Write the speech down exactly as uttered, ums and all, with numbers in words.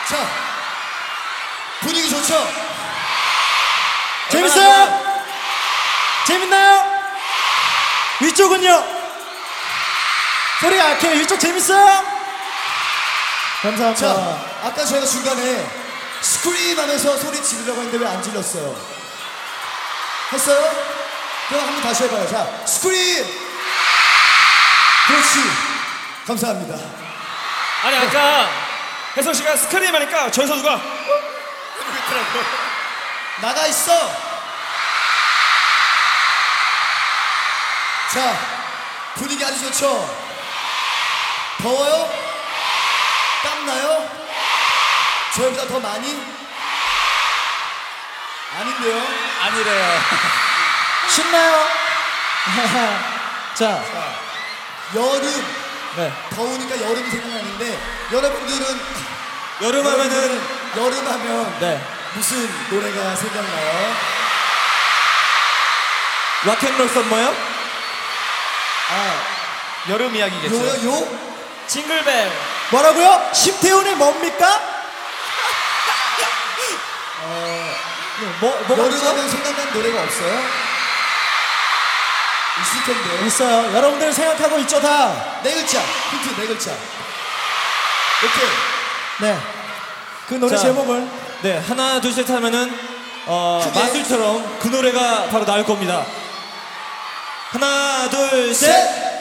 자, 분위기 좋죠? 재밌어요? 재밌나요? 위쪽은요? 소리가 약해. 위쪽 재밌어요? 감사합니다. 자, 아까 저희가 중간에 스크림 하면서 소리 지르려고 했는데 왜 안 질렀어요? 했어요? 그럼 한번 다시 해봐요. 자, 스크림! 그렇지. 감사합니다. 아니 아까 혜성 씨가 스크림 하니까 전 선수가 나가 있어. 자, 분위기 아주 좋죠? 더워요? 땀나요? 저희보다 더 많이? 아닌데요? 아니래요. 신나요? 자, 여름, 네. 더우니까 여름이 생각나는데 여러분들은 여름 하면은 여름 하면 네. 무슨 노래가 생각나요? 락앤롤 썸머요? 아, 여름 이야기겠죠. 요요? 요? 징글벨. 뭐라고요? 심태훈의 뭡니까? 어, 네, 뭐, 뭐가 여름 있죠? 하면 생각나는 노래가 없어요? 있을 텐데. 있어요. 여러분들 생각하고 있죠, 다? 네 글자. 힌트 네 글자. 오케이. 네. 그 노래 자. 제목을. 네, 하나 둘 셋 하면은 어, 크게. 마술처럼 그 노래가 바로 나올 겁니다. 하나 둘 셋. 셋.